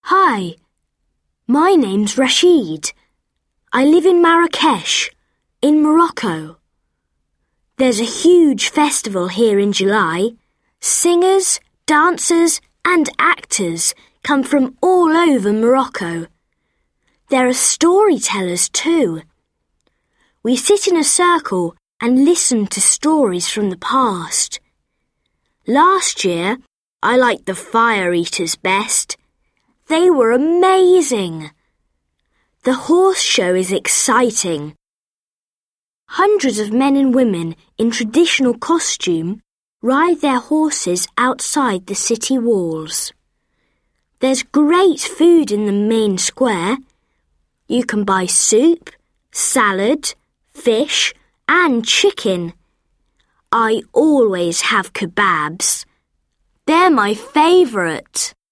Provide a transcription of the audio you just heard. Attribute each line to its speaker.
Speaker 1: Hi, my name's Rashid. I live in Marrakesh, in Morocco. There's a huge festival here in July. Singers, dancers and actors come from all over Morocco. There are storytellers too. We sit in a circle and listen to stories from the past. Last year, I liked the Fire Eaters best. They were amazing. The horse show is exciting. Hundreds of men and women in traditional costume ride their horses outside the city walls. There's great food in the main square. You can buy soup, salad, fish and chicken. I always have kebabs. They're my favourite.